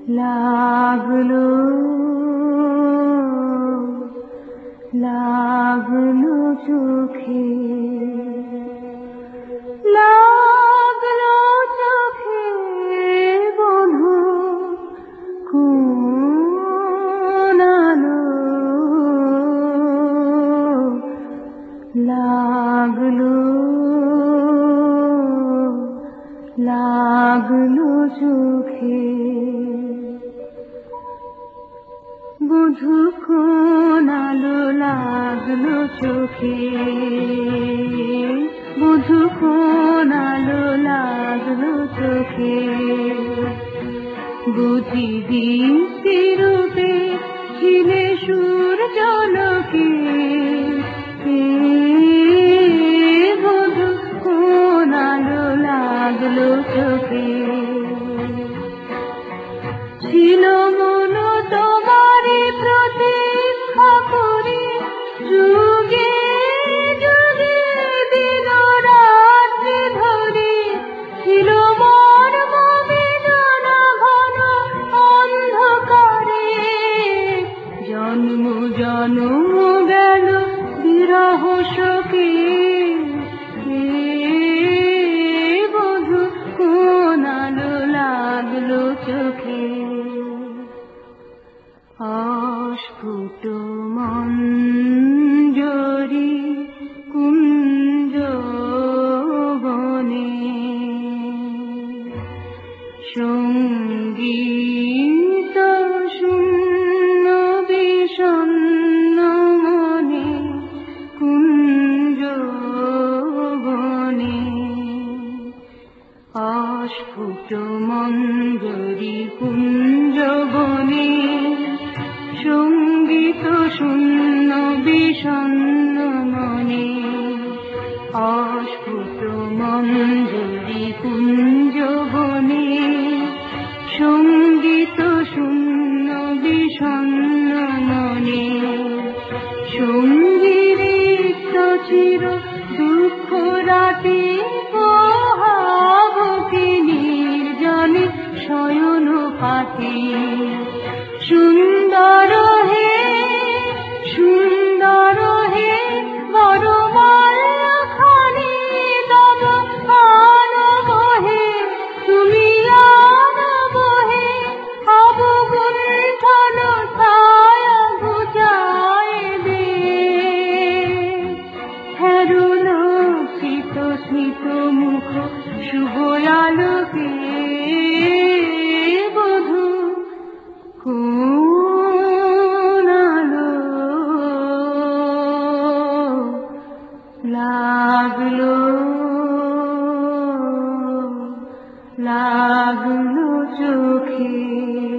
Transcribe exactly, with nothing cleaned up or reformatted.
লাগলো লাগলো চোখে, লাগলো চোখে বধূ কোন আলো, লাগলো লাগলো চোখে বধূ কোন আলো, লাগলো চোখে বধূ কোন আলো, লাগলো চোখে বুঝি দীপ্তি রূপে ছিলে সূর্যালোকে, বধূ কোন আলো, লাগলো চোখে ছিল মন তোমারি প্রতীক্ষা করি, যুগে যুগে দিন রাত্রি ধরি ছিল মন বেদনা ঘন অন্ধকারে, জন্ম জন্ম গেল বিরহ শোকে, বধূ কোন আলো, লাগলো চোখে অস্ফুট মঞ্জরি কুঞ্জ বনে, সঙ্গীত শূন্য বিষণ্ণ মনে কুঞ্জ বনে, অস্ফুট মঞ্জরি কুঞ্জ বনে, সঙ্গীত শূন্য বিষণ্ণ মনে, অস্ফুট মঞ্জরি কুঞ্জ বনে, সঙ্গীত শূন্য বিষণ্ণ মনে, সঙ্গীত চির দুঃখ রাতে পোহাবকে নির্জনে শয়ন পাতে, সুন্দর হে সুন্দর হে বড় মাল্যখানি তব আনব হে, তুমি আনব হে অবগুণ্ঠন ছায়া ঘুচায় দে, হেরুল স্মিত স্মিত মুখ শুভ আলোকে, বধূ কোন আলো, লাগলো লাগলো চোখে।